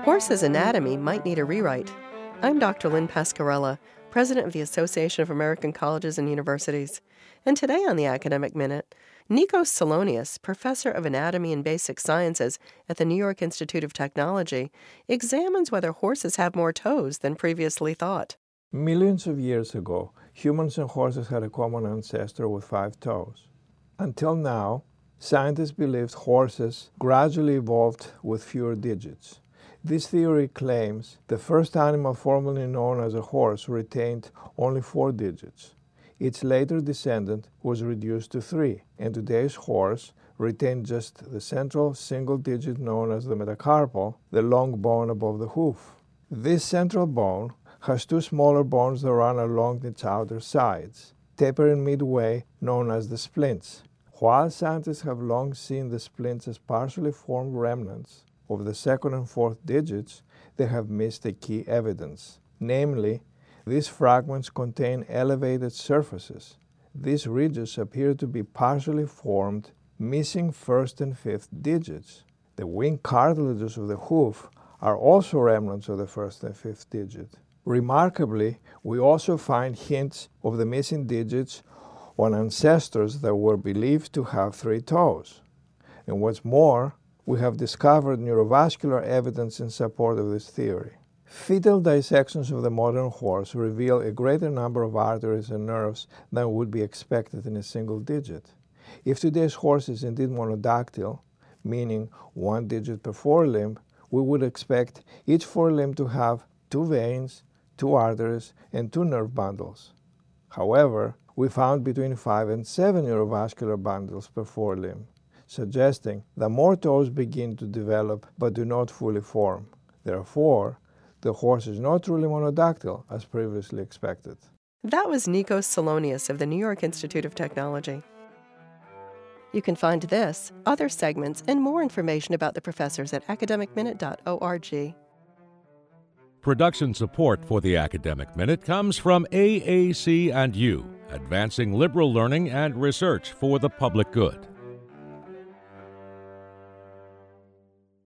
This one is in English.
Horses' anatomy might need a rewrite. I'm Dr. Lynn Pascarella, president of the Association of American Colleges and Universities. And today on the Academic Minute, Nikos Salonius, professor of anatomy and basic sciences at the New York Institute of Technology, examines whether horses have more toes than previously thought. Millions of years ago, humans and horses had a common ancestor with 5 toes. Until now, scientists believed horses gradually evolved with fewer digits. This theory claims the first animal formerly known as a horse retained only 4 digits. Its later descendant was reduced to 3, and today's horse retained just the central single digit known as the metacarpal, the long bone above the hoof. This central bone has 2 smaller bones that run along its outer sides, tapering midway, known as the splints. While scientists have long seen the splints as partially formed remnants of the second and fourth digits, they have missed a key evidence. Namely, these fragments contain elevated surfaces. These ridges appear to be partially formed, missing first and fifth digits. The wing cartilages of the hoof are also remnants of the first and fifth digit. Remarkably, we also find hints of the missing digits on ancestors that were believed to have 3 toes. And what's more, we have discovered neurovascular evidence in support of this theory. Fetal dissections of the modern horse reveal a greater number of arteries and nerves than would be expected in a single digit. If today's horse is indeed monodactyl, meaning 1 digit per forelimb, we would expect each forelimb to have 2 veins, 2 arteries, and 2 nerve bundles. However, we found between 5 and 7 neurovascular bundles per forelimb, suggesting that more toes begin to develop but do not fully form. Therefore, the horse is not truly monodactyl as previously expected. That was Nikos Salonius of the New York Institute of Technology. You can find this, other segments, and more information about the professors at academicminute.org. Production support for the Academic Minute comes from AAC&U, advancing liberal learning and research for the public good.